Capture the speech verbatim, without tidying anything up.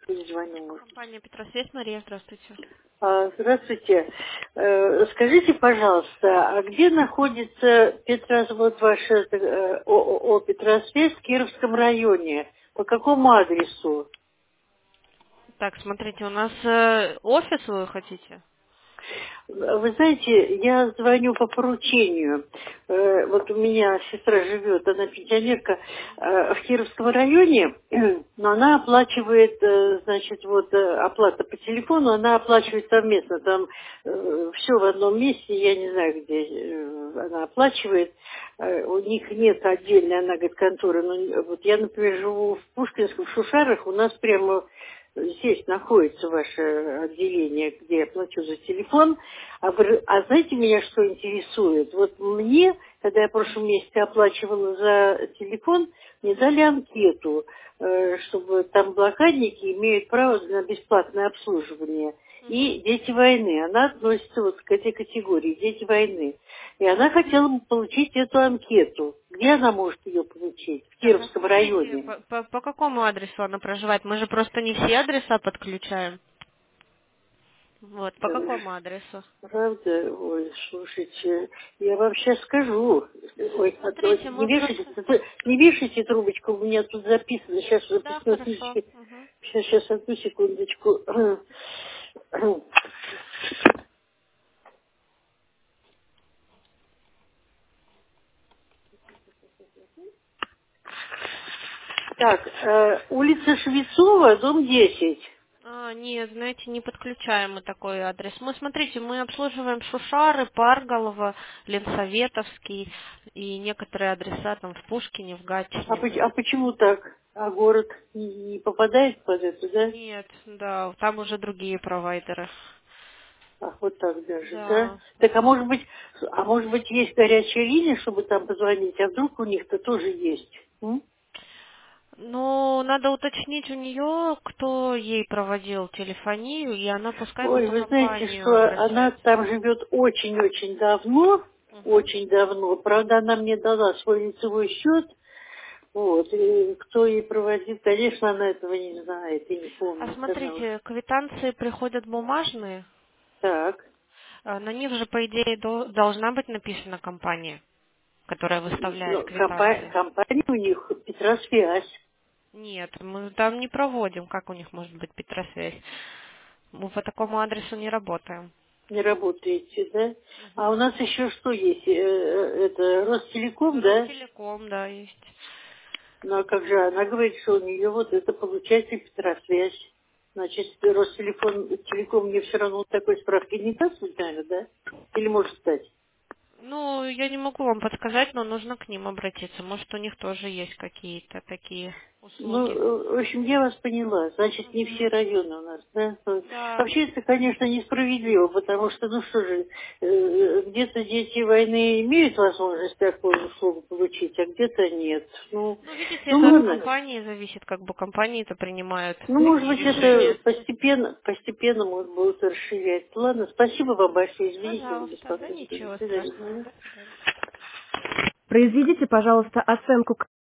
перезвоню, может. Компания «Петросвязь», Мария, здравствуйте. А, Здравствуйте. Э, Скажите, пожалуйста, а где находится Петрос, вот ваше э, ООО «Петросвязь» в Кировском районе? По какому адресу? Так, смотрите, у нас э, офис вы хотите? Вы знаете, я звоню по поручению. Э, Вот у меня сестра живет, она пенсионерка э, в Кировском районе, но она оплачивает, э, значит, вот э, оплата по телефону, она оплачивает совместно. Там все в одном месте, я не знаю, где э, она оплачивает. Э, У них нет отдельной, она говорит, конторы. Но вот я, например, живу в Пушкинском, в Шушарах, у нас прямо здесь находится ваше отделение, где я плачу за телефон. А, вы- а знаете, меня что интересует? Вот мне, когда я в прошлом месяце оплачивала за телефон, мне дали анкету, э, чтобы там блокадники имеют право на бесплатное обслуживание. Мгм. И дети войны. Она относится вот к этой категории, дети войны. И она хотела бы получить эту анкету. Где она может ее получить? В Так, а Кировском скажите, районе. по, по- по какому адресу она проживает? Мы же просто не все адреса подключаем. Вот, по Там какому адресу? правда, ой, слушайте, я вам сейчас скажу. Ой, а- ой, Смотрите, не мы вешайте, просто... т- не вешайте трубочку, у меня тут записано, сейчас Да, записано хорошо. книжки. Мгм. Сейчас, сейчас, одну секундочку. Так, э, улица Швецова, дом десять. А, нет, знаете, не подключаем мы такой адрес. Мы, смотрите, мы обслуживаем Шушары, Парголово, Ленсоветовский и некоторые адреса там в Пушкине, в А, Гатчине. поч- а почему так? А город не, не попадает под это, да? Нет, да, там уже другие провайдеры. Ах, вот так даже, да? Да. Так, а может быть, а может быть, есть горячая линия, чтобы там позвонить, а вдруг у них-то тоже есть? М? Ну, надо уточнить у нее, кто ей проводил телефонию, и она пускай в Ой, эту вы знаете, компанию что она обращается. там живет очень-очень давно, Мгм. очень давно. Правда, она мне дала свой лицевой счет. Вот, и кто ей проводил, конечно, она этого не знает и не А помнит. Она уж смотрите, квитанции приходят бумажные, так. а на них же, по идее, до- должна быть написана компания, которая выставляет Ну, компа- квитанции. компания у них Петросвязь. Нет, мы там не проводим, как у них может быть Петросвязь. Мы по такому адресу не работаем. Не работаете, да? А Мгм. у нас еще что есть? Э, э, Это Ростелеком, да? Ростелеком, да, есть. Ну а как же она говорит, что у нее вот это получается Петросвязь. Значит, Ростелеком телеком мне все равно такой справки не даст, случайно, да? Или может стать? Ну, я не могу вам подсказать, но нужно к ним обратиться. Может, у них тоже есть какие-то такие Ну, услуги. э, в общем, я вас поняла. Значит, не все Мгм. районы у нас, да? Вот. Да. Вообще, это, конечно, несправедливо, потому что, ну что же, э, где-то дети войны имеют возможность такую услугу получить, а где-то нет. Ну, Ну, видите, ну это от ладно. компании зависит, как бы компании-то принимают Ну, может такие быть, это решения. постепенно, постепенно может будут расширять. Ладно, спасибо вам большое. Извините за Пожалуйста, да беспокойство. До ничего страшного. свидания. До свидания. Произведите, пожалуйста, оценку